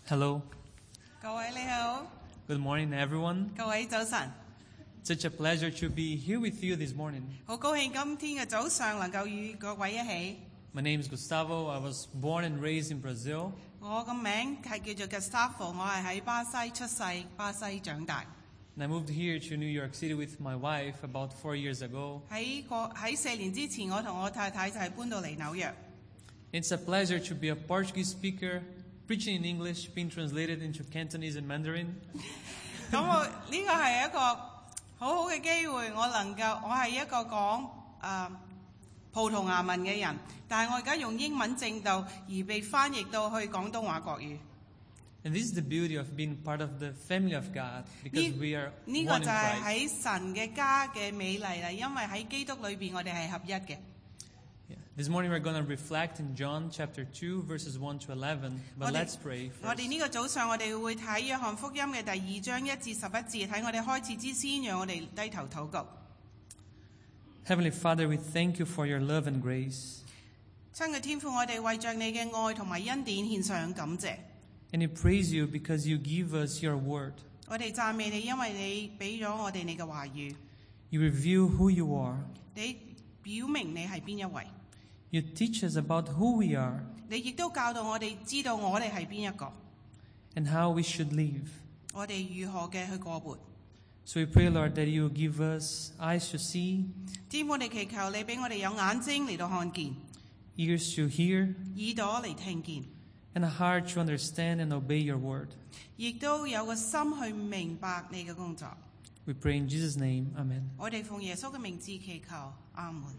Hello. 各位你好， Good morning, everyone. 各位早晨， Such a pleasure to be here with you this morning. 好高興今天嘅早上能夠與各位一起。 My name is Gustavo. I was born and raised in Brazil. 我個名係叫做 Gustavo， 我係喺巴西出世，巴西長大。 And I moved here to New York City with my wife about 4 years ago. 喺4年之前，我同我太太就係搬到嚟紐約。 It's a pleasure to be a Portuguese speaker, preaching in English, being translated into Cantonese and Mandarin. 咁我呢個係一個好好嘅機會，我係一個講葡萄牙文嘅人，但係我而家用英文正道而被翻譯到去廣東話國語。 And this is the beauty of being part of the family of God, because we are 呢 one 個 in 就係 Christ. 喺神嘅家嘅美麗啦，因為喺基督裏邊我哋係合一嘅。 Yeah. This morning we're going to reflect in John chapter 2, verses 1 to 11. But let's pray 我哋 first. 呢個早上我哋會睇約翰福音嘅第2章1至11節，喺我哋開始之先，讓我哋低頭禱告。 Heavenly Father, we thank you for your love and grace. 親愛天父，我哋為着你嘅愛同埋恩典獻上感謝。 And we praise you because you give us your word. 我哋讚美你，因為你俾咗我哋你嘅話語， You reveal who you are. 你表明你係邊一位， You teach us about who we are 你亦都教導我哋知道我哋係邊一個， and how we should live. 我哋如何嘅去過活。 So we pray, Lord, that you will give us eyes to see, 天父，我哋祈求你俾我哋有眼睛嚟到看見， ears to hear, 耳朵嚟聽見， and a heart to understand and obey your word. 亦都有個心去明白你嘅工作。 We pray in Jesus' name. Amen. 我哋奉耶穌嘅名字祈求，阿門。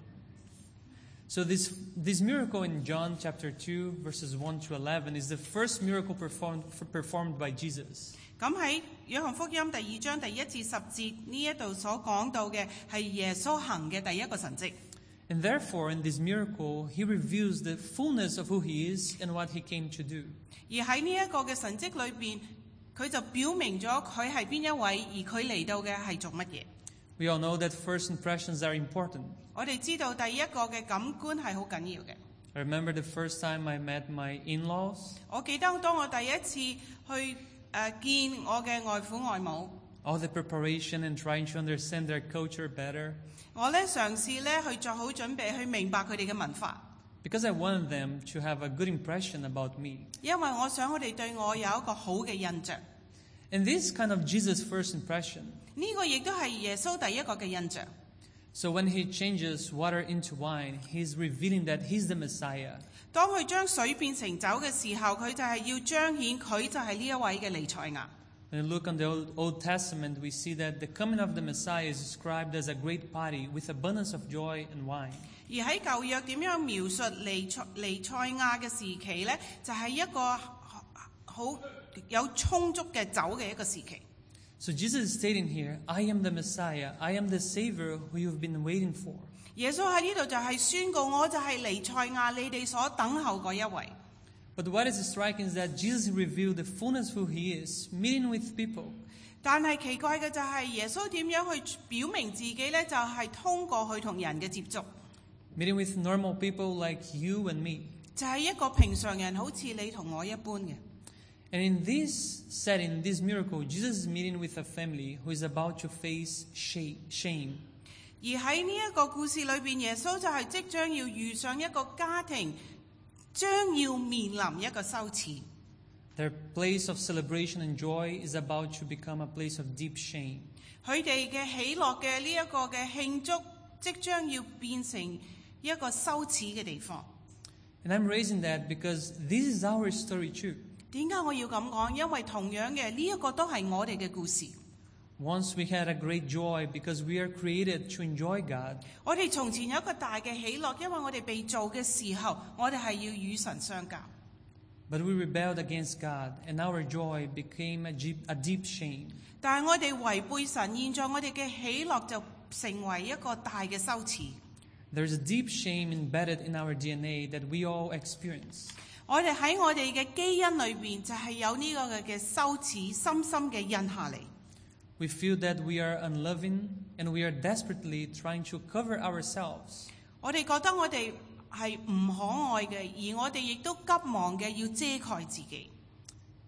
So this miracle in John chapter 2, verses 1 to 11 is the first miracle performed by Jesus. 咁喺約翰福音第2章第1至10節呢一度所講到嘅係耶穌行嘅第一個神蹟。 And therefore, in this miracle, he reveals the fullness of who he is and what he came to do. 而喺呢一個嘅神蹟裏邊，佢就表明咗佢係邊一位，而佢嚟到嘅係做乜嘢。 We all know that first impressions are important. 我哋知道第一個嘅感官係好緊要嘅。 I remember the first time I met my in-laws. 我記得當我第一次去見我嘅外父外母， All the preparation and trying to understand their culture better, 我咧嘗試咧去做好準備去明白佢哋嘅文化， because I wanted them to have a good impression about me. 因為我想佢哋對我有一個好嘅印象。 And this kind of Jesus' first impression. 呢個亦都係耶穌第一個嘅印象。 So when he changes water into wine, he's revealing that he's the Messiah. 當佢將水變成酒嘅時候，佢就係要彰顯佢就係呢一位嘅彌賽亞。 When we look on the Old Testament, we see that the coming of the Messiah is described as a great party with abundance of joy and wine. 而喺舊約點樣描述彌賽亞嘅時期呢？就係一個好有充足嘅酒嘅一個時期。 So Jesus is stating here, I am the Messiah, I am the Savior who you've been waiting for. 耶穌喺呢度就係宣告，我就係彌賽亞，你哋所等候嗰一位。 But what is striking is that Jesus revealed the fullness of who he is, meeting with people. 但係奇怪嘅就係耶穌點樣去表明自己呢？就係通過去同人嘅接觸， Meeting with normal people like you and me. 就係一個平常人，好似你同我一般嘅。 And in this setting, this miracle, Jesus is meeting with a family who is about to face shame. 而喺呢一個故事裏邊，耶穌就係即將要遇上一個家庭，將要面臨一個羞恥。 Their place of celebration and joy is about to become a place of deep shame. 佢哋嘅喜樂嘅呢一個嘅慶祝，即將要變成一個羞恥嘅地方。 And I'm raising that because this is our story too. 點解我要咁講？因為同樣嘅呢一個都係我哋嘅故事。 Once we had a great joy because we are created to enjoy God. 我哋從前有一個大嘅喜樂，因為我哋被造嘅時候，我哋係要與神相交。 But we rebelled against God and our joy became a deep shame. 但係我哋違背神，現在我哋嘅喜樂就成為一個大嘅羞恥。 There's a deep shame embedded in our DNA that we all experience. 我哋喺我哋嘅基因裏邊就係有呢個嘅羞恥，深深嘅印下嚟。 We feel that we are unloving and we are desperately trying to cover ourselves. 我哋覺得我哋係唔可愛嘅，而我哋亦都急忙嘅要遮蓋自己。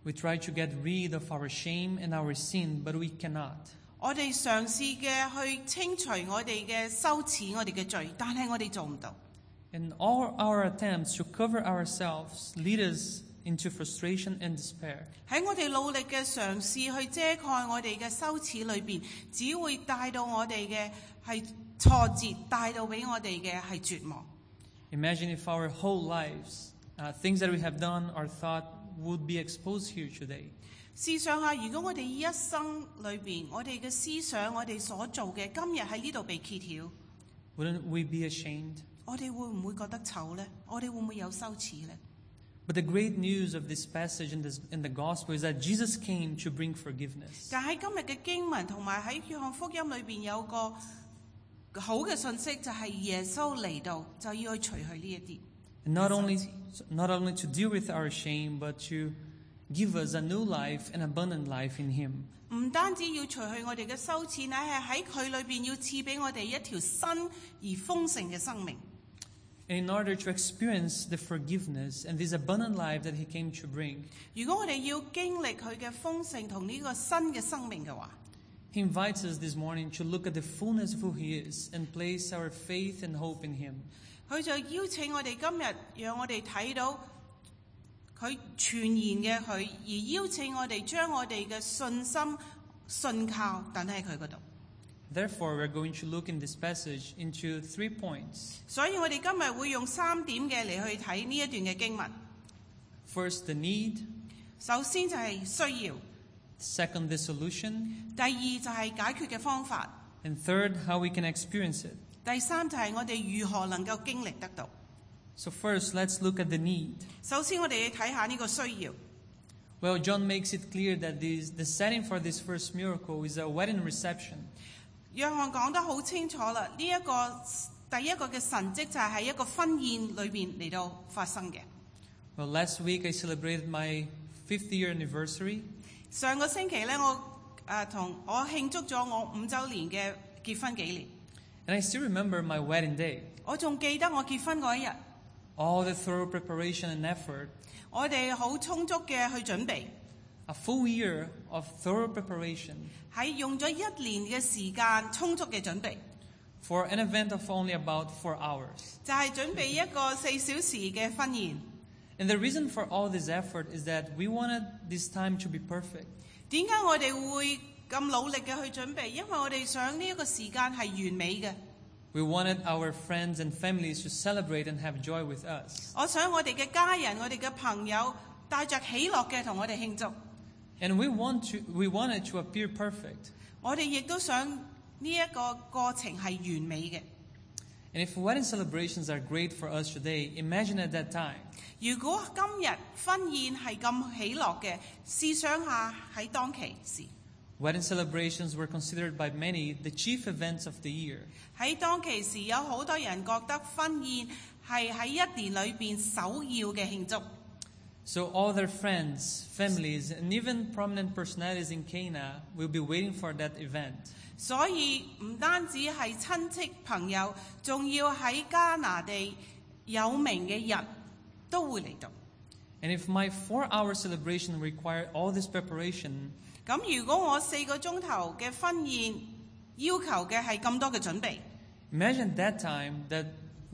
We try to get rid of our shame and our sin, but we cannot. 我哋嘗試嘅去清除我哋嘅羞恥、我哋嘅罪，但係我哋做唔到。 And all our attempts to cover ourselves lead us into frustration and despair. 喺我哋努力嘅嘗試去遮蓋我哋嘅羞恥裏邊，只會帶到我哋嘅係挫折，帶到俾我哋嘅係絕望。 Imagine if our whole lives, things that we have done or thought would be exposed here today. 試想下，如果我哋一生裏邊，我哋嘅思想，我哋所做嘅，今日喺呢度被揭曉， Wouldn't we be ashamed? 我哋會唔會覺得醜呢？我哋會唔會有羞恥呢？ But the great news of this passage in the gospel is that Jesus came to bring forgiveness. 但喺今日嘅經文同埋喺約翰福音裏邊有個好嘅信息，就係耶穌嚟到就要去除去呢一啲。 And not only to deal with our shame, but to give us a new life, an abundant life in Him. 唔單止要除去我哋嘅羞恥，乃係喺佢裏邊要賜俾我哋一條新而豐盛嘅生命。 And in order to experience the forgiveness and this abundant life that He came to bring, 如果我哋要經歷佢嘅豐盛同呢個新嘅生命嘅話， He invites us this morning to look at the fullness of who He is and place our faith and hope in Him. 佢就邀請我哋今日，讓我哋睇到佢全然嘅佢，而邀請我哋將我哋嘅信心信靠等喺佢嗰度。 Therefore, we're going to look in this passage into 3 points. 所以我哋今日會用3點嘅嚟去睇呢一段嘅經文。 First, the need. 首先就係需要， Second, the solution. 第二就係解決嘅方法， And third, how we can experience it. 第三就係我哋如何能夠經歷得到。 So first, let's look at the need. 首先我哋要睇下呢個需要。 Well, John makes it clear that the setting for this first miracle is a wedding reception. 約翰講得好清楚啦，呢一個第一個嘅神蹟就係喺一個婚宴裏邊嚟到發生嘅。 Well, last week I celebrated my 5th year anniversary. 上個星期咧，我慶祝咗我5週年嘅結婚紀念。 And I still remember my wedding day. 我仲記得我結婚嗰一日， All the thorough preparation and effort. 我哋好充足嘅去準備， A full year of thorough preparation 係用咗1年嘅時間充足嘅準備， for an event of only about 4 hours. 就係準備一個4小時嘅婚宴。 And the reason for all this effort is that we wanted this time to be perfect. 點解我哋會咁努力嘅去準備？因為我哋想呢一個時間係完美嘅。 We wanted our friends and families to celebrate and have joy with us. 我想我哋嘅家人、我哋嘅朋友帶着喜樂嘅同我哋慶祝。 And we wanted to appear perfect. 我哋亦都想呢一個過程係完美嘅。 And if wedding celebrations are great for us today, imagine at that time. 如果今日婚宴係咁喜樂嘅，試想下喺當其時， Wedding celebrations were considered by many the chief events of the year. 喺當其時有好多人覺得婚宴係喺一年裏邊首要嘅慶祝。 So all their friends, families, and even prominent personalities in Cana will be waiting for that event. 所以唔單止係親戚朋友，仲要喺加拿地有名嘅人都會嚟到。 And if my 4-hour celebration required all this preparation, 咁如果我4個鐘頭嘅婚宴要求嘅係咁多嘅準備， imagine that time that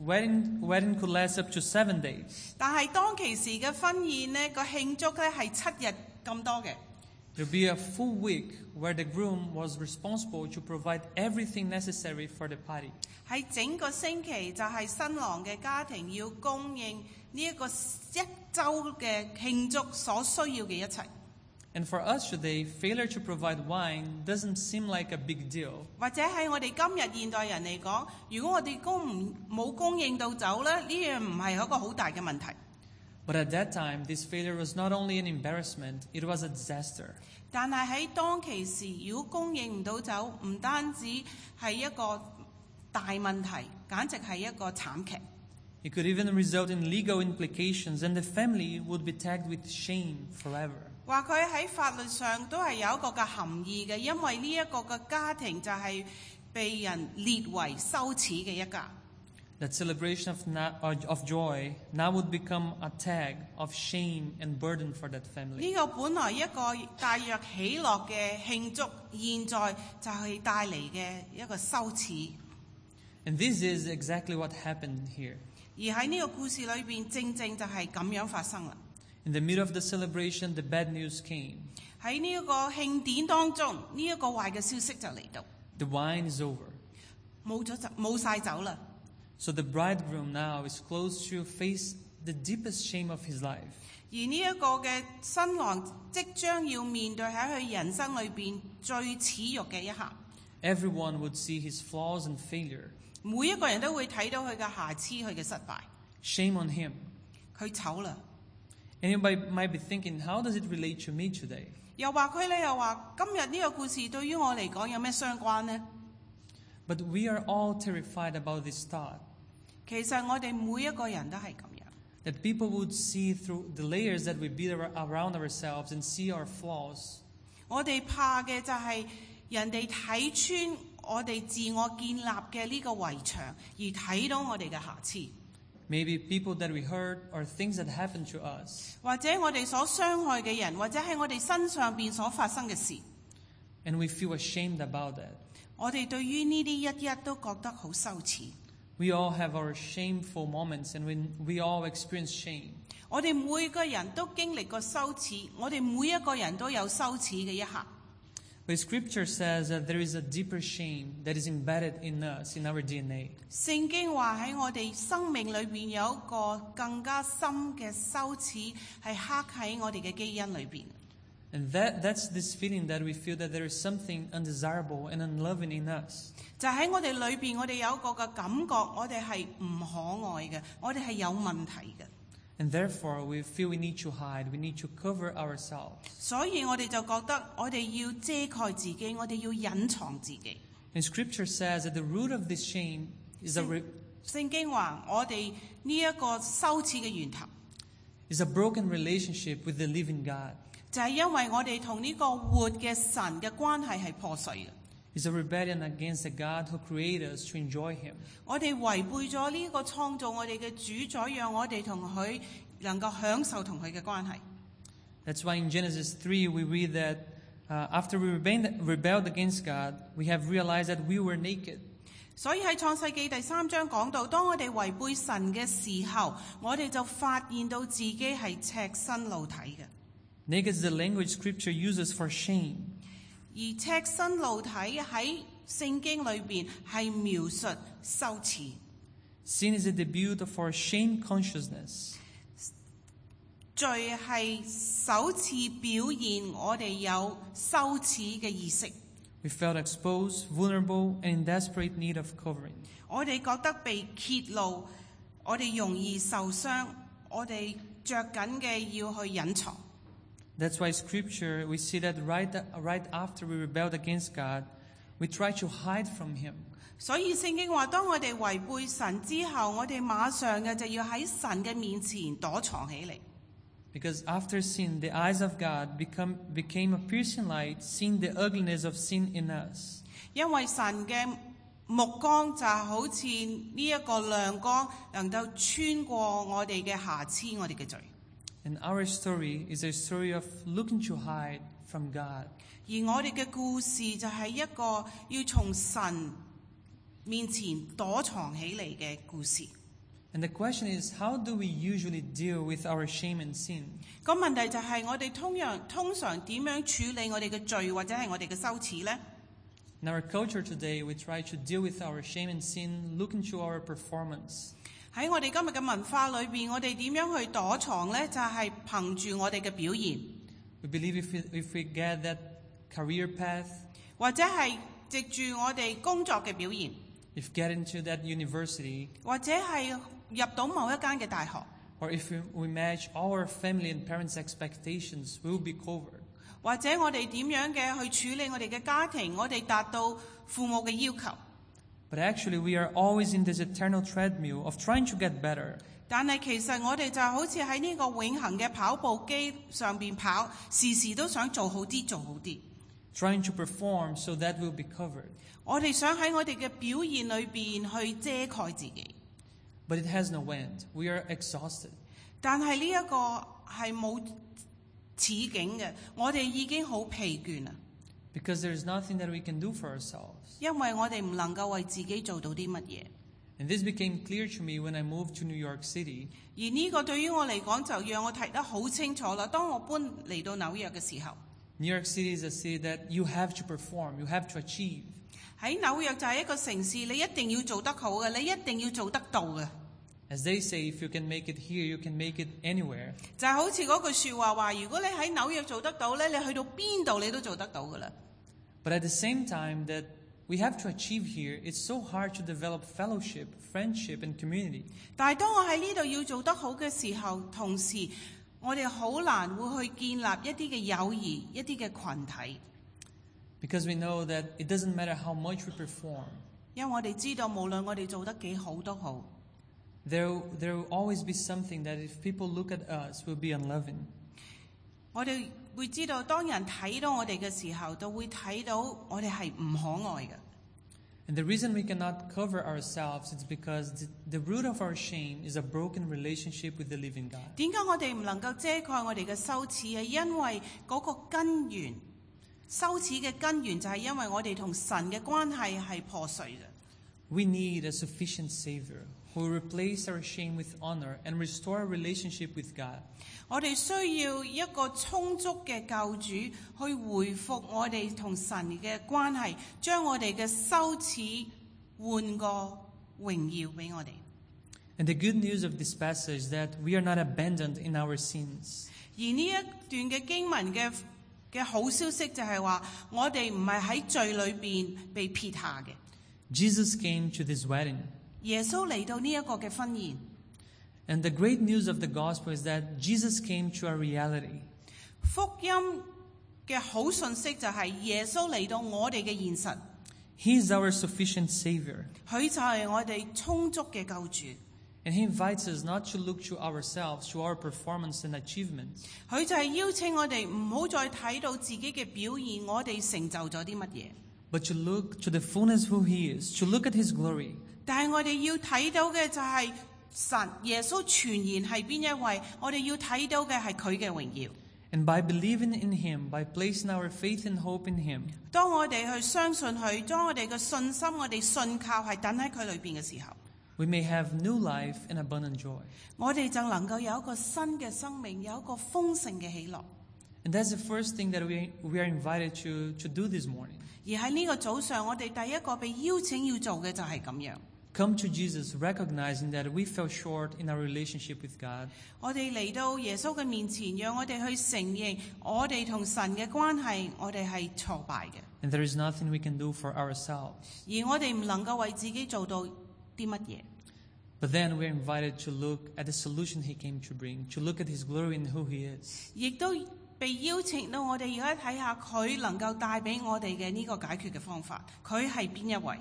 wedding could last up to 7 days. 但係當其時嘅婚宴呢個慶祝呢係7日咁多嘅。 There would be a full week where the groom was responsible to provide everything necessary for the party. 喺整個星期就係新郎嘅家庭要供應呢一個1週嘅慶祝所需要嘅一切。 And for us today, failure to provide wine doesn't seem like a big deal. 或者喺我哋今日現代人嚟講，如果我哋冇供應到酒咧，呢樣唔係一個好大嘅問題。 But at that time, this failure was not only an embarrassment, it was a disaster. 但係喺當其時，如果供應唔到酒，唔單止係一個大問題，簡直係一個慘劇。 It could even result in legal implications, and the family would be tagged with shame forever. 話佢喺法律上都係有一個嘅含義嘅，因為呢一個嘅家庭就係被人列為羞恥嘅一家。 That celebration of joy now would become a tag of shame and burden for that family. 呢個本來一個帶約喜樂嘅慶祝，現在就係帶嚟嘅一個羞恥。 And this is exactly what happened here. 而喺呢個故事裏邊，正正就係咁樣發生啦。 In the middle of the celebration, the bad news came. 喺呢一個慶典當中，呢一個壞嘅消息就嚟到， The wine is over. 冇晒酒啦。 So the bridegroom now is close to face the deepest shame of his life. 而呢一個嘅新郎即將要面對喺佢人生裏邊最恥辱嘅一刻。 Everyone would see his flaws and failure. 每一個人都會睇到佢嘅瑕疵，佢嘅失敗。 Shame on him. 佢醜啦。 Anybody might be thinking, how does it relate to me today? 又話佢咧，又話今日呢個故事對於我嚟講有咩相關呢？ But we are all terrified about this thought. 其實我哋每一個人都係咁樣。 That people would see through the layers that we build around ourselves and see our flaws. 我哋怕嘅就係人哋睇穿我哋自我建立嘅呢個圍牆，而睇到我哋嘅瑕疵。 Maybe people that we hurt or things that happened to us. 或者我哋所傷害嘅人，或者喺我哋身上邊所發生嘅事。 And we feel ashamed about that. 我哋對於呢啲一一都覺得好羞恥。 We all have our shameful moments and we all experience shame. 我哋每個人都經歷過羞恥，我哋每一個人都有羞恥嘅一刻。 But Scripture says that there is a deeper shame that is embedded in us, in our DNA. 聖經話喺我哋生命裏邊有一個更加深嘅羞恥，係刻喺我哋嘅基因裏邊。 And that's this feeling that we feel that there is something undesirable and unloving in us. 就喺我哋裏邊，我哋有一個嘅感覺，我哋係唔可愛嘅，我哋係有問題嘅。 And therefore, we feel we need to hide, we need to cover ourselves. 所以我哋就覺得我哋要遮蓋自己，我哋要隱藏自己。 And Scripture says that the root of this shame is 聖經話我哋呢一個羞恥嘅源頭 is a broken relationship with the living God. 就係因為我哋同呢個活嘅神嘅關係係破碎嘅。 It's a rebellion against the God who created us to enjoy Him. 我哋違背咗呢個創造我哋嘅主宰，讓我哋同佢能夠享受同佢嘅關係。 That's why in Genesis 3 we read that after we rebelled against God, we have realized that we were naked. 所以喺創世記第3章講到，當我哋違背神嘅時候，我哋就發現到自己係赤身露體嘅。 Naked is the language Scripture uses for shame. 而赤身露體喺聖經裏邊係描述羞恥。 Sin is the debut of our shame consciousness. 罪係首次表現我哋有羞恥嘅意識。 We felt exposed, vulnerable, and in desperate need of covering. 我哋覺得被揭露，我哋容易受傷，我哋着緊嘅要去隱藏。 That's why Scripture, we see that right after we rebelled against God, we try to hide from Him. 所以聖經話，當我哋違背神之後，我哋馬上嘅就要喺神嘅面前躲藏起嚟。 Because after sin, the eyes of God became a piercing light, seeing the ugliness of sin in us. 因為神嘅目光就好似呢一個亮光，能夠穿過我哋嘅瑕疵，我哋嘅罪。 And our story is a story of looking to hide from God. 而我哋嘅故事就係一個要從神面前躲藏起嚟嘅故事。 And the question is, how do we usually deal with our shame and sin? 個問題就係我哋通常點樣處理我哋嘅罪或者係我哋嘅羞恥呢？ In our culture today, we try to deal with our shame and sin looking to our performance. 喺我哋今日嘅文化裏邊，我哋點樣去躲藏呢？就係憑住我哋嘅表現。 We believe if we get that career path, 或者係藉住我哋工作嘅表現， if get into that university, 或者係入到某一間嘅大學， or if we match all our family and parents' expectations, we will be covered. 或者我哋點樣嘅去處理我哋嘅家庭，我哋達到父母嘅要求。 But actually, we are always in this eternal treadmill of trying to get better. 但係其實我哋就好似喺呢個永恆嘅跑步機上邊跑，時時都想做好啲，做好啲。 Trying to perform so that we'll be covered. 我哋想喺我哋嘅表現裏邊去遮蓋自己。 but it has no end. We are exhausted. 但係呢一個係冇此景嘅，我哋已經好疲倦啦。 Because there is nothing that we can do for ourselves. 因為我哋唔能夠為自己做到啲乜嘢。 And this became clear to me when I moved to New York City. 而呢個對於我嚟講就讓我睇得好清楚啦。當我搬嚟到紐約嘅時候， New York City is a city that you have to perform, you have to achieve. 喺紐約就係一個城市，你一定要做得好嘅，你一定要做得到嘅。 As they say, if you can make it here, you can make it anywhere. 就係好似嗰句説話話，如果你喺紐約做得到咧，你去到邊度你都做得到㗎啦。 But at the same time that we have to achieve here, it's so hard to develop fellowship, friendship, and community. 但係當我喺呢度要做得好嘅時候，同時我哋好難會去建立一啲嘅友誼、一啲嘅群體。 Because we know that it doesn't matter how much we perform. 因為我哋知道，無論我哋做得幾好都好， There will always be something that if people look at us will be unloving. 我哋會知道，當人睇到我哋嘅時候，就會睇到我哋係唔可愛嘅。 And the reason we cannot cover ourselves is because the root of our shame is a broken relationship with the living God. 點解我哋唔能夠遮蓋我哋嘅羞恥？係因為嗰個根源，羞恥嘅根源就係因為我哋同神嘅關係係破碎嘅。 We need a sufficient Savior who will replace our shame with honor and restore our relationship with God. 我哋需要一個充足嘅救主去回復我哋同神嘅關係，將我哋嘅羞恥換個榮耀俾我哋。 And the good news of this passage is that we are not abandoned in our sins. 而呢一段嘅經文嘅好消息就係話，我哋唔係喺罪裏邊被撇下嘅。 Jesus came to this wedding. 耶穌嚟到呢一個嘅婚宴。 And the great news of the gospel is that Jesus came to our reality. 福音嘅好信息就係耶穌嚟到我哋嘅現實。 He is our sufficient Savior. 佢就係我哋充足嘅救主。 And He invites us not to look to ourselves, to our performance and achievements. 佢就係邀請我哋唔好再睇到自己嘅表現，我哋成就咗啲乜嘢。 But to look to the fullness who He is, to look at His glory. 但係我哋要睇到嘅就係神耶穌全然係邊一位，我哋要睇到嘅係佢嘅榮耀。 And by believing in Him, by placing our faith and hope in Him, 當我哋去相信佢，將我哋嘅信心、我哋信靠係等喺佢裏邊嘅時候， we may have new life and abundant joy. 我哋就能夠有一個新嘅生命，有一個豐盛嘅喜樂。 And that's the first thing that we are invited to do this morning. 而喺呢個早上，我哋第一個被邀請要做嘅就係咁樣。 Come to Jesus recognizing that we fell short in our relationship with God. 我哋嚟到耶穌嘅面前，讓我哋去承認我哋同神嘅關係，我哋係挫敗嘅。 And there is nothing we can do for ourselves. 而我哋唔能夠為自己做到啲乜嘢。 But then we're invited to look at the solution He came to bring, to look at His glory and who He is. 亦都被邀請到我哋而家睇下佢能夠帶俾我哋嘅呢個解決嘅方法，佢係邊一位？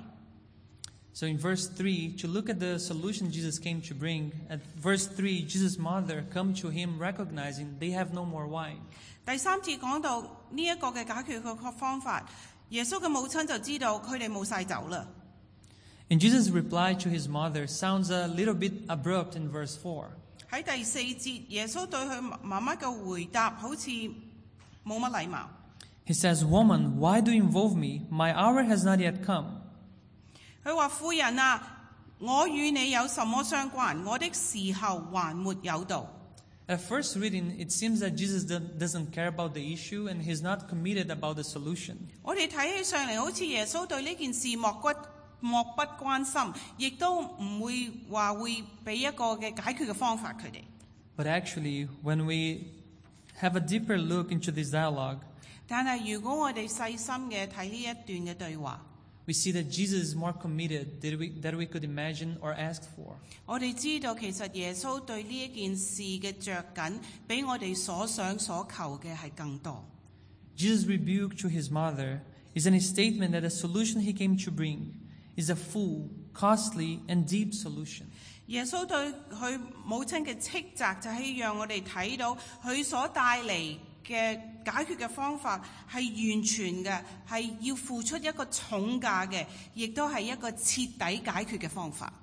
So in verse 3, to look at the solution Jesus came to bring, at verse 3, Jesus' mother come to Him recognizing they have no more wine. 第三節講到呢一個嘅解決嘅方法，耶穌嘅母親就知道佢哋冇晒酒啦。 And Jesus' reply to His mother sounds a little bit abrupt in verse 4. 喺第四節，耶穌對佢媽媽嘅回答好似冇乜禮貌。 He says, "Woman, why do you involve me? My hour has not yet come." 佢話：婦人啊，我與你有什麼相關？我的時候還沒有到。 At first reading, it seems that Jesus doesn't care about the issue and He's not committed about the solution. 我哋睇起上嚟好似耶穌對呢件事漠不關心，亦都唔會話會俾一個嘅解決嘅方法佢哋。 But actually, when we have a deeper look into this dialogue, 但係如果我哋細心嘅睇呢一段嘅對話， we see that Jesus is more committed than we could imagine or ask for. 我哋知道其實耶穌對呢一件事嘅着緊，比我哋所想所求嘅係更多。 Jesus' rebuke to His mother is a statement that the solution He came to bring is a full, costly, and deep solution. 耶穌對佢母親嘅斥責就係讓我哋睇到佢所帶嚟嘅解決嘅方法係完全嘅，係要付出一個重價嘅，亦都係一個徹底解決嘅方法。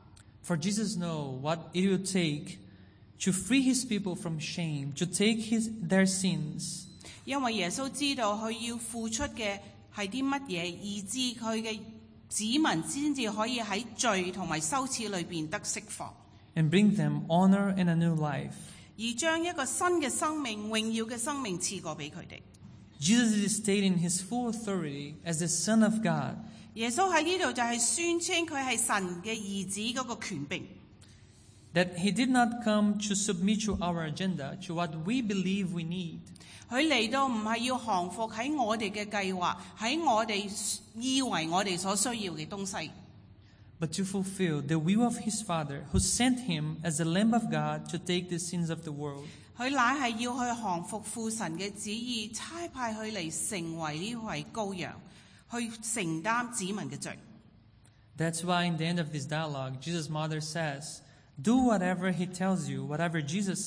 For Jesus knew what it would take to free his people from shame, to take their sins. 因為耶穌知道佢要付出嘅係啲乜嘢，以致佢嘅子民先至可以喺罪同埋羞恥裏邊得釋放， and bring them honor and a new life. 而將一個新嘅生命、榮耀嘅生命賜過俾佢哋。 Jesus is stating his full authority as the Son of God. 耶穌喺呢度就係宣稱佢係神嘅兒子嗰個權柄。 That he did not come to submit to our agenda, to what we believe we need. 佢嚟到唔係要降服喺我哋嘅計劃，喺我哋以為我哋所需要嘅東西， but to fulfill the will of his Father, who sent him as the Lamb of God to take the sins of the world. 佢乃係要去降服父神嘅旨意，差派佢嚟成為呢位羔羊，去承擔子民嘅罪。 That's why in the end of this dialogue, Jesus' mother says, "Do whatever he tells you, whatever Jesus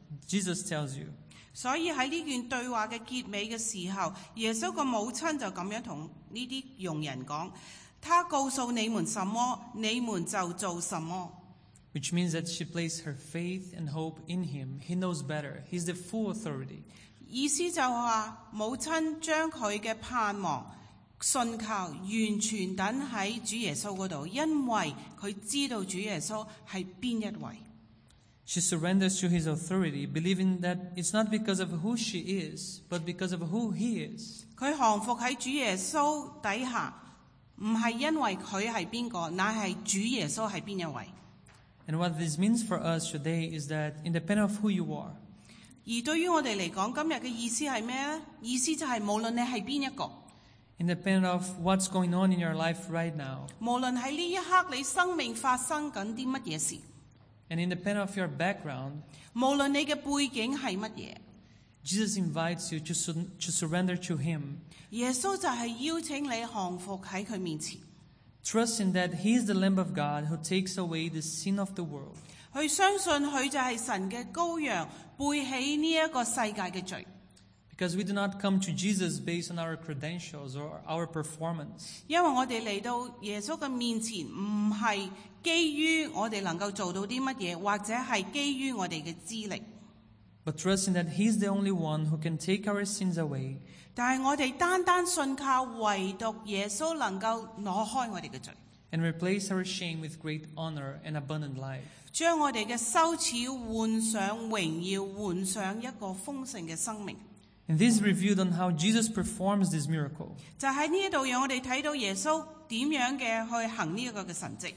tells you." 所以喺呢段對話嘅結尾嘅時候，耶穌個母親就咁樣同呢啲傭人講：他告訴你們什麼，你們就做什麼。 Which means that she placed her faith and hope in him. He knows better. He's the full authority. 意思就話母親將佢嘅盼望、信靠完全等喺主耶穌嗰度，因為佢知道主耶穌係邊一位。 She surrenders to his authority, believing that it's not because of who she is, but because of who he is. 佢降服喺主耶穌底下，唔係因為佢係邊個，乃係主耶穌係邊一位。 And what this means for us today is that independent of who you are, 而對於我哋嚟講，今日嘅意思係咩呢？意思就係無論你係邊一個， independent of what's going on in your life right now, 無論喺呢一刻你生命發生緊啲乜嘢事， and independent of your background, 無論你嘅背景係乜嘢， Jesus invites you to surrender to him, 耶穌就係邀請你降服喺佢面前， trusting that he is the Lamb of God who takes away the sin of the world. 去相信佢就係神嘅羔羊，背起呢一個世界嘅罪。 Because we do not come to Jesus based on our credentials or our performance, 因為我哋嚟到耶穌嘅面前，唔係基於我哋能夠做到啲乜嘢，或者係基於我哋嘅資歷， but trusting that he is the only one who can take our sins away, 但係我哋單單信靠唯獨耶穌能夠攞開我哋嘅罪， and replace our shame with great honor and abundant life. 將我哋嘅羞恥換上榮耀，換上一個豐盛嘅生命。 And this is reviewed on how Jesus performs this miracle. 就喺呢一度，讓我哋睇到耶穌點樣嘅去行呢一個嘅神蹟。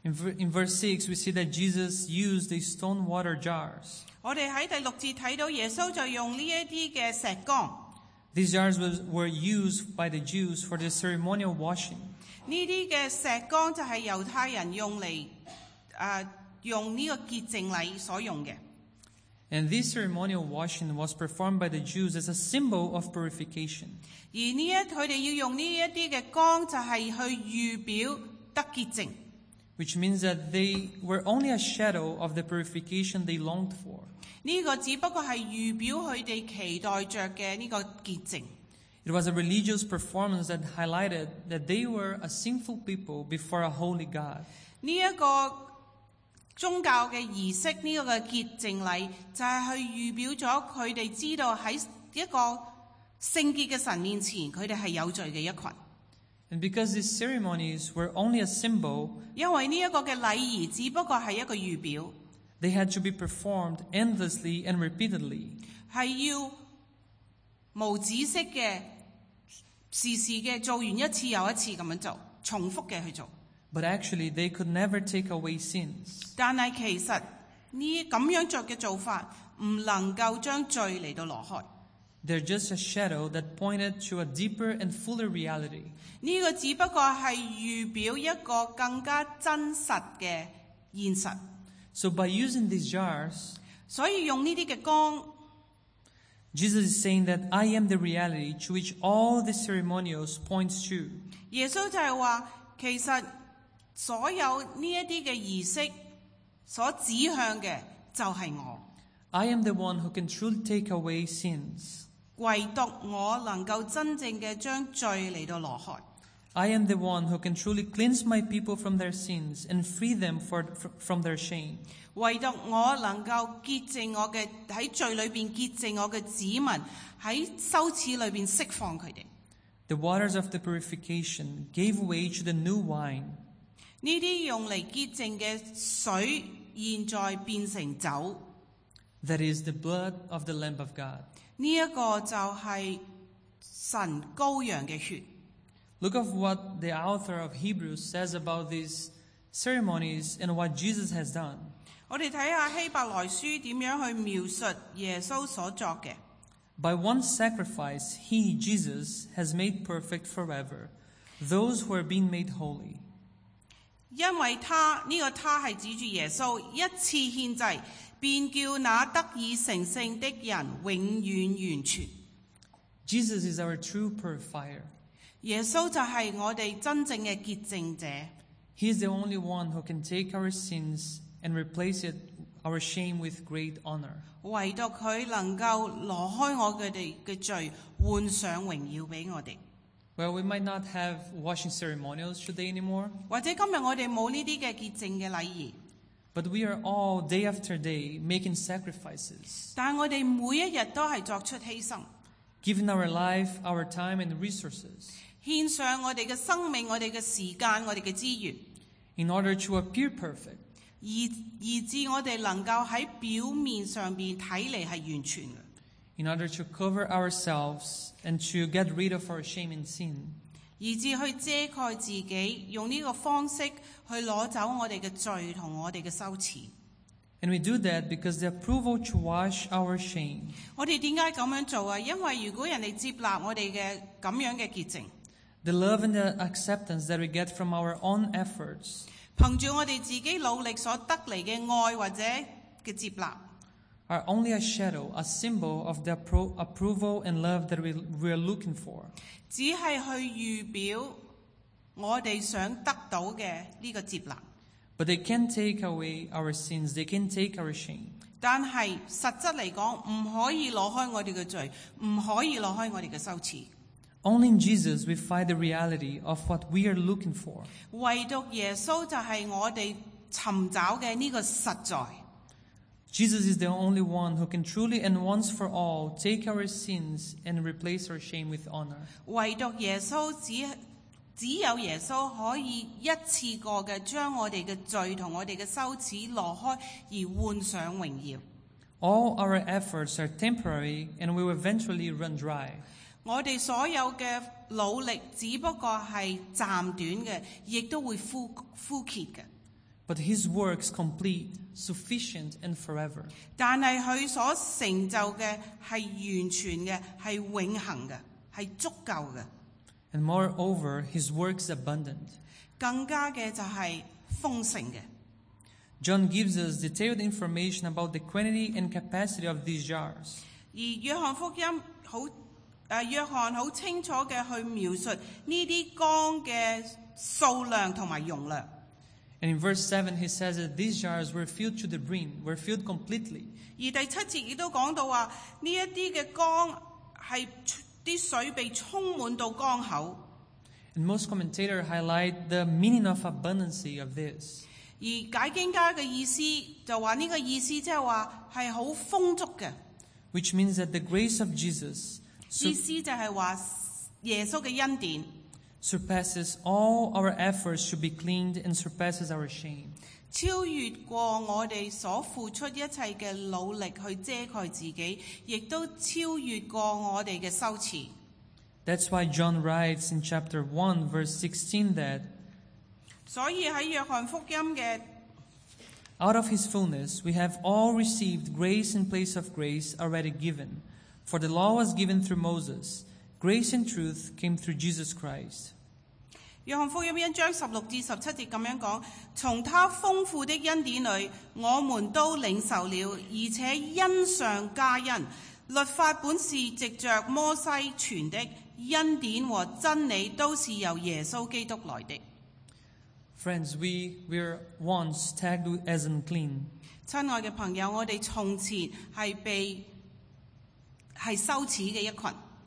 In verse 6, we see that Jesus used the stone water jars. 我哋喺第6節睇到耶穌就用呢一啲嘅石缸， These jars were used by the Jews for the ceremonial washing. 呢啲嘅石缸就係猶太人用嚟用呢個潔淨禮所用嘅。 And this ceremonial washing was performed by the Jews as a symbol of purification. 而佢哋要用呢一啲嘅缸，就係去預表得潔淨。 Which means that they were only a shadow of the purification they longed for. 呢個只不過係預表佢哋期待着嘅呢個潔淨。 It was a religious performance that highlighted that they were a sinful people before a holy God. 呢一個宗教嘅儀式，呢個嘅潔淨禮，就係去預表咗佢哋知道喺一個聖潔嘅神面前，佢哋係有罪嘅一群。 And because these ceremonies were only a symbol, 因為呢一個嘅禮儀只不過係一個預表， they had to be performed endlessly and repeatedly. 係要無止息嘅、時時嘅做完一次又一次咁樣做，重複嘅去做。 But actually, they could never take away sins. 但係其實呢咁樣做嘅做法，唔能夠將罪嚟到攞開。 They're just a shadow that pointed to a deeper and fuller reality. 呢個只不過係預表一個更加真實嘅現實。 So by using these jars, 所以用呢啲嘅缸， Jesus is saying that I am the reality to which all the ceremonials points to. 耶穌就係話，其實所有呢一啲嘅儀式所指向嘅就係我， I am the one who can truly take away sins. 唯獨我能夠真正嘅將罪嚟到攞開。 I am the one who can truly cleanse my people from their sins and free them from their shame. 唯獨我能夠潔淨我嘅喺罪裏邊潔淨我嘅子民，喺羞恥裏邊釋放佢哋。 The waters of the purification gave way to the new wine. 呢啲用嚟潔淨嘅水，現在變成酒。 That is the blood of the Lamb of God. 呢一個就係神羔羊嘅血。 Look at what the author of Hebrews says about these ceremonies and what Jesus has done. 我哋睇下希伯來書點樣去描述耶穌所作嘅。 By one sacrifice, he, Jesus, has made perfect forever those who are being made holy. 因為他係指住耶穌一次獻祭，便叫那得以成聖的人永遠完全。 Jesus is our true purifier. 耶穌就係我哋真正嘅潔淨者。 He is the only one who can take our sins and replace our shame with great honor. 唯獨佢能夠攞開我哋嘅罪，換上榮耀俾我哋。 Well, we might not have washing ceremonials today anymore. 或者今日我哋冇呢啲嘅潔淨嘅禮儀。 But we are all, day after day, making sacrifices. 但係我哋每一日都係作出犧牲， Giving our life, our time, and resources. 獻上我哋嘅生命、我哋嘅時間、我哋嘅資源， In order to appear perfect. 以致我哋能夠喺表面上邊睇嚟係完全嘅。 In order to cover ourselves and to get rid of our shame and sin. 以致去遮蓋自己，用呢個方式去攞走我哋嘅罪同我哋嘅羞恥。 And we do that because the approval to wash our shame. 我哋點解咁樣做啊？因為如果人哋接納我哋嘅咁樣嘅潔淨， The love and the acceptance that we get from our own efforts. 憑住我哋自己努力所得嚟嘅愛或者嘅接納， Are only a shadow, a symbol of the approval and love that we are looking for. 只係去預表我哋想得到嘅呢個接納。 But they can't take away our sins. They can't take our shame. 但係實質嚟講，唔可以攞開我哋嘅罪，唔可以攞開我哋嘅羞恥。 Only in Jesus we find the reality of what we are looking for. 唯獨耶穌就係我哋尋找嘅呢個實在。 Jesus is the only one who can truly and once for all take our sins and replace our shame with honor. 唯獨耶穌只有耶穌可以一次過嘅將我哋嘅罪同我哋嘅羞恥攞開，而換上榮耀。 All our efforts are temporary and will eventually run dry. 我哋所有嘅努力只不過係暫短嘅，亦都會枯竭嘅。 But his works complete, sufficient, and forever. 但係佢所成就嘅係完全嘅，係永恆嘅，係足夠嘅。 And moreover, his works abundant. 更加嘅就係豐盛嘅。 John gives us detailed information about the quantity and capacity of these jars. 而約翰福音約翰好清楚嘅去描述呢啲缸嘅數量同埋容量。 And in verse 7, he says that these jars were filled to the brim, were filled completely. 而第7節亦都講到話，呢一啲嘅缸係啲水被充滿到缸口。 And most commentators highlight the meaning of abundancy of this. 而解經家嘅意思就話呢個意思即係話係好豐足嘅。 Which means that the grace of Jesus 意思就係話耶穌嘅恩典 surpasses all our efforts to be cleaned and surpasses our shame. 超越過我哋所付出一切嘅努力去遮蓋自己，亦都超越過我哋嘅羞恥。 That's why John writes in chapter 1, verse 16 that, 所以喺約翰福音嘅 out of his fullness we have all received grace in place of grace already given. For the law was given through Moses. Grace and truth came through Jesus Christ. 約翰福音1章16至17節咁樣講，從他豐富的恩典裏，我們都領受了，而且恩上加恩。律法本是藉着摩西傳的，恩典和真理都是由耶穌基督來的。 Friends, we were once tagged as unclean. 親愛嘅朋友，我哋從前係羞恥嘅一群。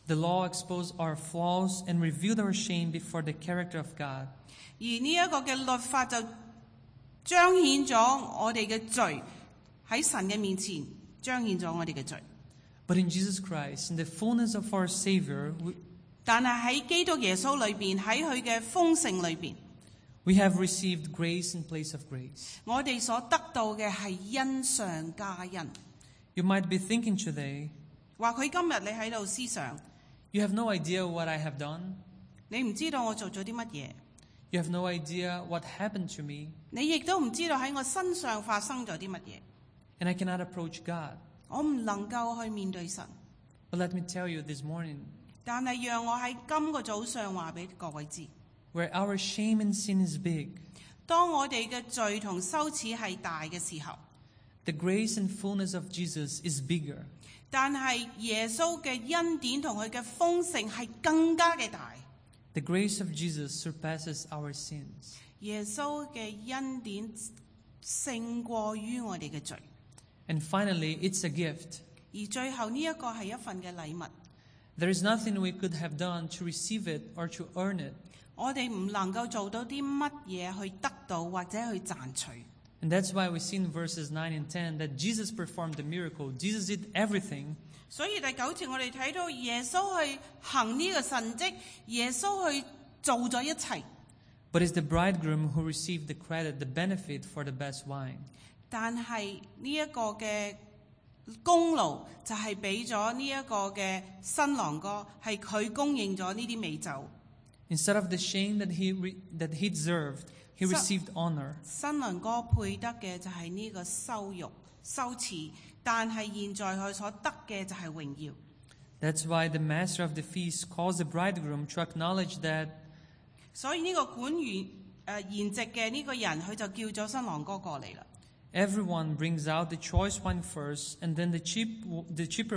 The law exposed our flaws and revealed our shame before the character of God. 而呢一個嘅律法就彰顯咗我哋嘅罪，喺神嘅面前彰顯咗我哋嘅罪。 But in Jesus Christ, in the fullness of our Savior, 但係喺基督耶穌裏邊，喺佢嘅豐盛裏邊， we have received grace in place of grace. 我哋所得到嘅係恩上加恩。 You might be thinking today, 話佢今日你喺度思想， you have no idea what I have done. 你唔知道我做咗啲乜嘢， You have no idea what happened to me. 你亦都唔知道喺我身上發生咗啲乜嘢。 And I cannot approach God. 我唔能夠去面對神。 But let me tell you this morning, 但係讓我喺今個早上話俾各位知， where our shame and sin is big, 當我哋嘅罪同羞恥係大嘅時候， the grace and fullness of Jesus is bigger. 但係耶穌嘅恩典同佢嘅豐盛係更加嘅大。 The grace of Jesus surpasses our sins. 耶穌嘅恩典勝過於我哋嘅罪。 And finally, it's a gift. 而最後呢一個係一份嘅禮物， There is nothing we could have done to receive it or to earn it. 我哋唔能夠做到啲乜嘢去得到或者去賺取。 And that's why we see in verses 9 and 10 that Jesus performed the miracle. Jesus did everything. 所以第9節我哋睇到耶穌去行呢個神蹟，耶穌去做咗一切。 But it's the bridegroom who received the credit, the benefit for the best wine. 但係呢一個嘅功勞就係俾咗呢一個嘅新郎哥，係佢供應咗呢啲美酒。 Instead of the shame that he deserved, he received honor. 新郎哥配得嘅就係呢個羞辱、羞恥，但係現在佢所得嘅就係榮耀。 That's why the master of the feast calls the bridegroom to acknowledge that. 所以呢個管筵席嘅呢個人，佢就叫咗新郎哥過嚟啦。 Everyone brings out the choice wine first, and then the cheaper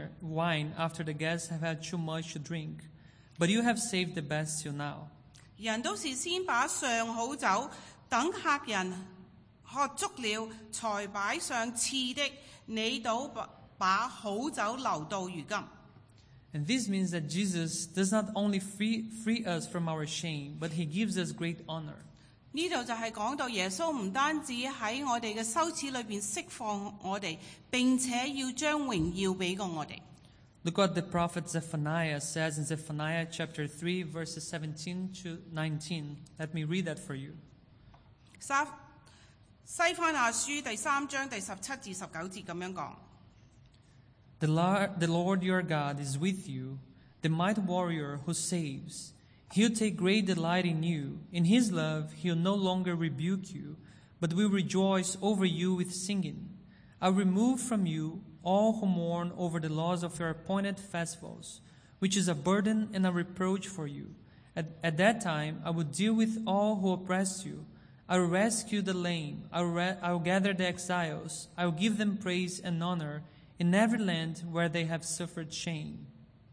wine after the guests have had too much to drink. But you have saved the best till now. 人都是先把上好酒，等客人喝足了，才擺上次的。你倒把好酒留到如今。 And this means that Jesus does not only free us from our shame, but he gives us great honor. 呢度就係講到耶穌唔單止喺我哋嘅羞恥裏邊釋放我哋，並且要將榮耀俾過我哋。 Look what the prophet Zephaniah says in Zephaniah chapter 3, verses 17 to 19. Let me read that for you. 西番雅書第3章第17至19節咁樣講。 The Lord your God is with you, the mighty warrior who saves. He'll take great delight in you. In his love, he'll no longer rebuke you, but will rejoice over you with singing. I'll remove from you all who mourn over the loss of your appointed festivals, which is a burden and a reproach for you. At that time, I will deal with all who oppress you. I will rescue the lame. I will gather the exiles. I will give them praise and honor in every land where they have suffered shame.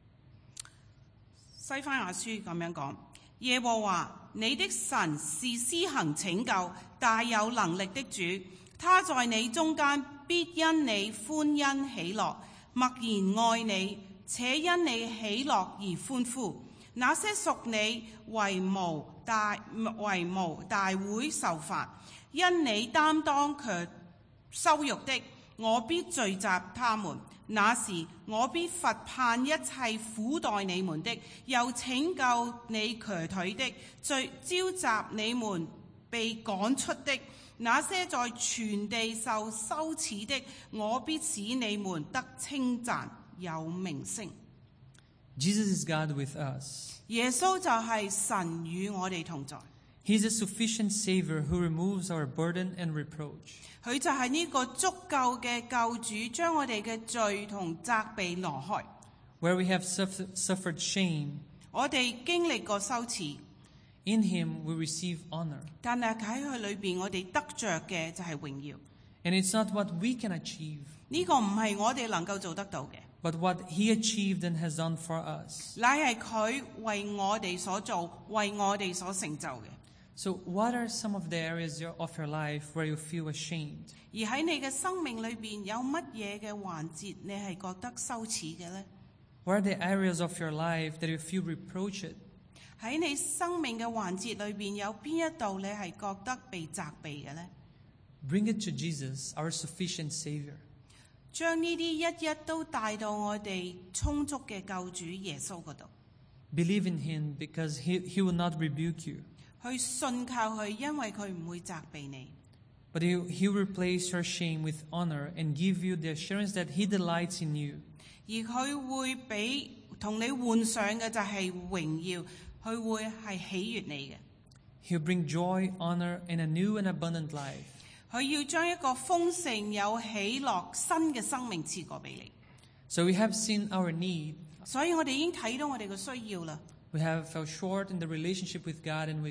西番雅書咁樣講：耶和華你的神是施行拯救、大有能力的主，他在你中間必因你歡欣喜樂，默然愛你，且因你喜樂而歡呼。那些屬你為無大會受罰，因你擔當羞辱的，我必聚集他們。那時我必罰判一切苦待你們的，又拯救你瘸腿的，召集你們被趕出的。那些在全地受羞恥的，我必使你們得稱讚，有名聲。 Jesus is God with us. 耶穌就係神與我哋同在。 He is a sufficient Savior who removes our burden and reproach. 佢就係呢個足夠嘅救主，將我哋嘅罪同責備挪開。 Where we have suffered shame, 我哋經歷過羞恥， in Him we receive honor. 但係喺佢裏邊，我哋得着嘅就係榮耀。 And it's not what we can achieve, 呢個唔係我哋能夠做得到嘅， but what He achieved and has done for us. 乃係佢為我哋所做，為我哋所成就嘅。 So what are some of the areas of your life where you feel ashamed? 而喺你嘅生命裏邊，有乜嘢嘅環節你係覺得羞恥嘅呢？ What are the areas of your life that you feel reproached? 喺你生命嘅環節裏邊，有邊一度你係覺得被責備嘅呢？ Bring it to Jesus, our sufficient Savior. 將呢啲一一都帶到我哋充足嘅救主耶穌嗰度， Believe in Him because He will not rebuke you, 去信靠佢，因為佢唔會責備你。 but He will replace your shame with honor and give you the assurance that He delights in you. 而佢會俾同你換上嘅就係榮耀，佢會係喜悅你嘅。 He'll bring joy, honor, and a new and abundant life. 佢要將一個豐盛有喜樂新嘅生命賜過俾你。 So we have seen our need. 所以我哋已經睇到我哋嘅需要啦。 We have fell short in the relationship with God, and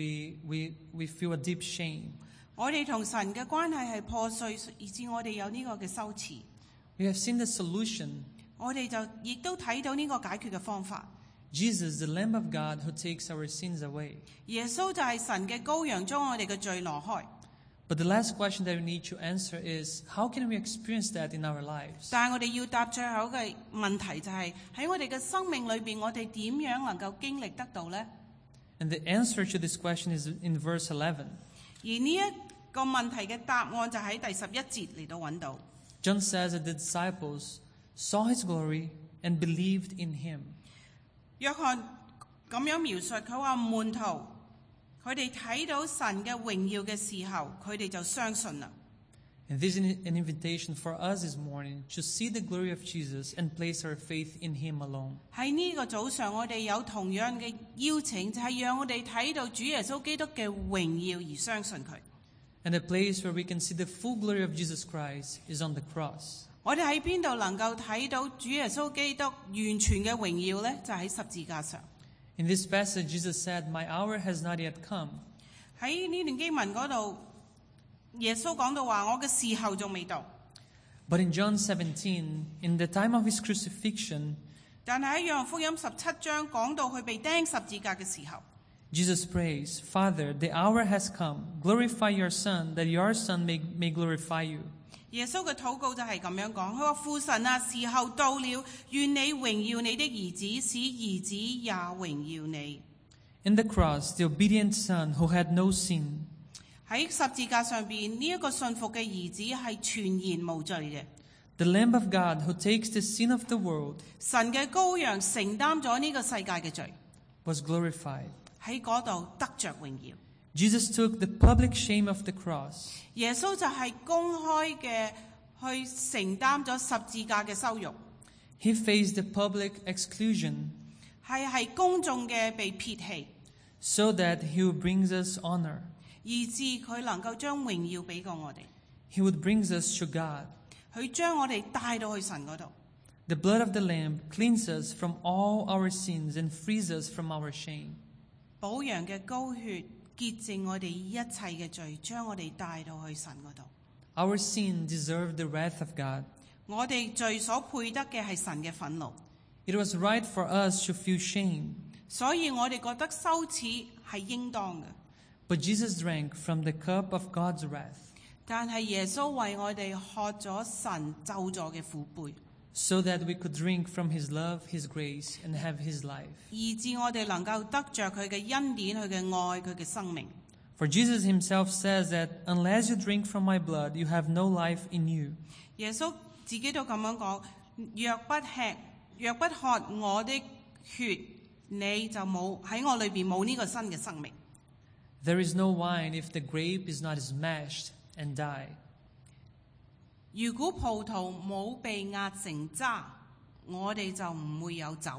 we feel a deep shame. 我哋同神嘅關係係破碎，以致我哋有呢個嘅羞恥。 We have seen the solution. 我哋就亦都睇到呢個解決嘅方法。 Jesus, the Lamb of God who takes our sins away. 耶穌就係神嘅羔羊，將我哋嘅罪挪開。 But the last question that we need to answer is, how can we experience that in our lives? 但係我哋要答最後嘅問題就係喺我哋嘅生命裏邊，我哋點樣能夠經歷得到呢？ And the answer to this question is in verse 11. 而呢一個問題嘅答案就喺第11節嚟到揾到。 John says that the disciples saw His glory and believed in Him. 約翰咁樣描述，佢話門徒佢哋睇到神嘅榮耀嘅時候，佢哋就相信啦。 And this is an invitation for us this morning to see the glory of Jesus and place our faith in Him alone. 喺呢個早上，我哋有同樣嘅邀請，就係讓我哋睇到主耶穌基督嘅榮耀而相信佢。 And the place where we can see the full glory of Jesus Christ is on the cross. 我哋喺邊度能夠睇到主耶穌基督完全嘅榮耀呢？就喺十字架上。 In this passage, Jesus said, "My hour has not yet come." 喺呢段經文嗰度，耶穌講到話：我嘅時候仲未到。 But in John 17, in the time of His crucifixion, 但係喺約翰福音17章講到佢被釘十字架嘅時候， Jesus prays, "Father, the hour has come. Glorify your Son, that your Son may glorify you." 耶穌嘅禱告就係咁樣講，佢話：父神啊，時候到了，願你榮耀你的兒子，使兒子也榮耀你。 In the cross, the obedient Son who had no sin, 喺十字架上邊，呢一個信服嘅兒子係全然無罪嘅。 the Lamb of God who takes the sin of the world, 神嘅羔羊承擔咗呢個世界嘅罪， was glorified. 喺嗰度得着榮耀。 Jesus took the public shame of the cross. 耶穌就係公開嘅去承擔咗十字架嘅羞辱， He faced the public exclusion 係公眾嘅被撇棄， so that He would bring us honor. 以致佢能夠將榮耀俾過我哋， He would bring us to God. 佢將我哋帶到去神嗰度。 The blood of the Lamb cleanses us from all our sins and frees us from our shame. 寶羊嘅膏血潔淨我哋一切嘅罪，將我哋帶到去神嗰度。 Our sin deserved the wrath of God. 我哋罪所配得嘅係神嘅憤怒， It was right for us to feel shame, 所以我哋覺得羞恥係應當嘅。 but Jesus drank from the cup of God's wrath, 但係耶穌為我哋喝咗神咒詛嘅苦杯， so that we could drink from His love, His grace, and have His life. 以致我哋能夠得着佢嘅恩典、佢嘅愛、佢嘅生命。 For Jesus Himself says that unless you drink from my blood, you have no life in you. 耶穌自己都咁樣講：若不吃、若不喝我的血，你就冇喺我裏邊冇呢個新嘅生命。 There is no wine if the grape is not smashed and die. 如果葡萄冇被壓成渣，我哋就唔會有酒。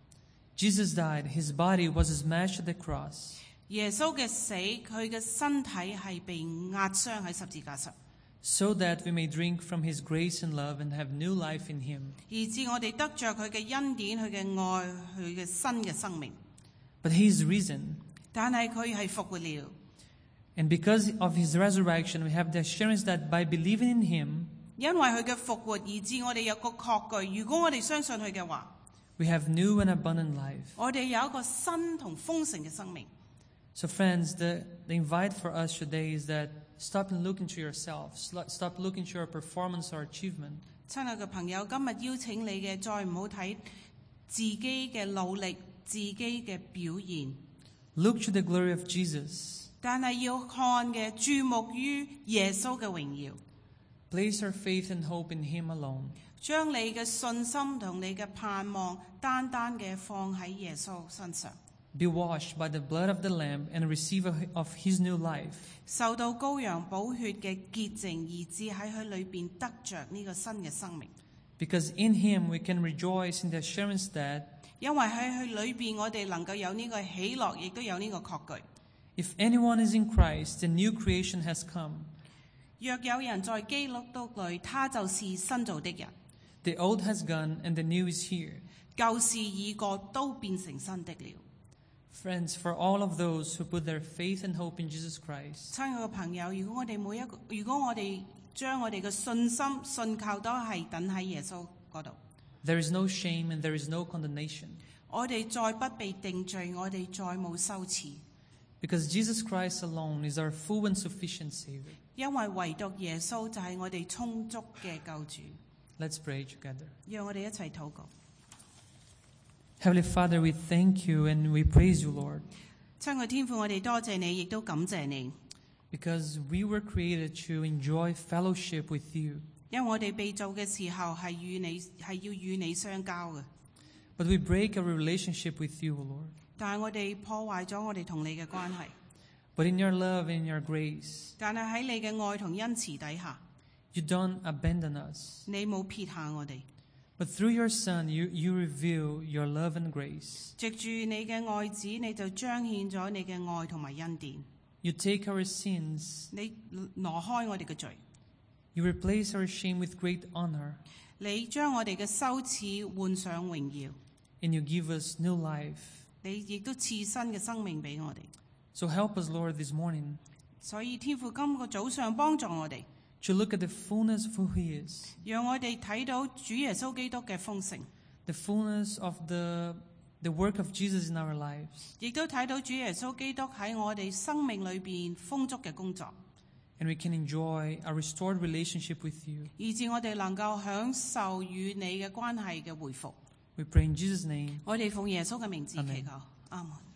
Jesus died, His body was smashed at the cross, 耶穌嘅死，佢嘅身體係被壓傷喺十字架上， so that we may drink from His grace and love and have new life in Him. 以致我哋得着佢嘅恩典、佢嘅愛、佢嘅新嘅生命。 But He is risen, 但係佢係復活了， and because of His resurrection, we have the assurance that by believing in Him, 因為佢嘅復活，以致我哋有個確據。如果我哋相信佢嘅話， we have new and abundant life. 我哋有一個新同豐盛嘅生命。 So friends, the invite for us today is that stop and look into yourself. Stop looking to your performance or achievement. 親愛嘅朋友，今日邀請你嘅，再唔好睇自己嘅努力、自己嘅表現， Look to the glory of Jesus. 但係要看嘅注目於耶穌嘅榮耀。 Place our faith and hope in Him alone. 將你嘅信心同你嘅盼望單單嘅放喺耶穌身上， Be washed by the blood of the Lamb and receive of His new life. 受到羔羊寶血嘅潔淨，以致喺佢裏邊得着呢個新嘅生命。 Because in Him we can rejoice in the assurance that 因為喺佢裏邊，我哋能夠有呢個喜樂，亦都有呢個確據。 if anyone is in Christ, the new creation has come. 若有人在基督裏，他就是新造的人， The old has gone and the new is here. 舊事已過，都變成新的了。 Friends, for all of those who put their faith and hope in Jesus Christ, 親愛嘅朋友，如果我哋將我哋嘅信心信靠都係等喺耶穌嗰度， there is no shame and there is no condemnation. 我哋再不被定罪，我哋再冇羞恥， Because Jesus Christ alone is our full and sufficient Savior. 因為唯獨耶穌就係我哋充足嘅救主。 Let's pray together. 讓我哋一齊禱告。 Heavenly Father, we thank you and we praise you, Lord, 親愛天父，我哋多謝你，亦都感謝你， because we were created to enjoy fellowship with you. 因為我哋被造嘅時候係要與你相交嘅， But we break our relationship with you, Lord. 但係我哋破壞咗我哋同你嘅關係。 But in your love and in your grace, 但係喺你嘅愛同恩慈底下， you don't abandon us. 你冇撇下我哋。 But through your Son, you reveal your love and grace. 藉住你嘅愛子，你就彰顯咗你嘅愛同埋恩典。 You take our sins, 你挪開我哋嘅罪， you replace our shame with great honor, 你將我哋嘅羞恥換上榮耀， and you give us new life. 你亦都賜新嘅生命俾我哋。 So help us, Lord, this morning 所以天父今個早上幫助我哋， to look at the fullness of who He is, 讓我哋睇到主耶穌基督嘅豐盛， the fullness of the work of Jesus in our lives, 亦都睇到主耶穌基督喺我哋生命裏邊豐足嘅工作， and we can enjoy a restored relationship with you. 以致我哋能夠享受與你嘅關係嘅回復。 We pray in Jesus' name. 我哋奉耶穌嘅名字祈求， Amen. 阿門。